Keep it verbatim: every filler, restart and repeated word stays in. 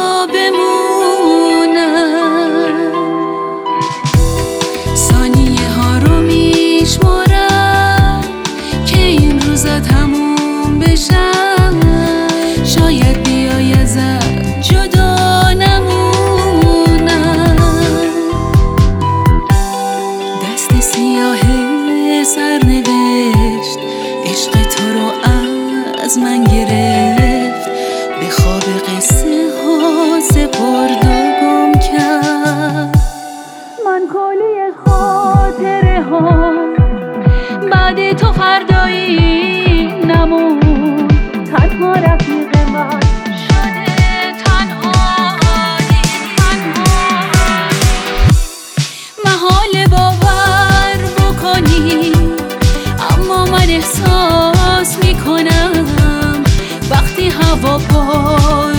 بمونم. ثانیه ها رو میشمارم که این روزا تموم بشن، شاید بیای ازت جدا نمونم. دست سیاه سرنوشت عشق تو رو از من گرفت، به خواب قصه ها سپرد و گم کرد. من کلی خاطره ها بعد تو فردایی نمون، تنها رفیق من شده تنهایی. محال باور بکنی اما من احساس میکنم وقتی هوا پا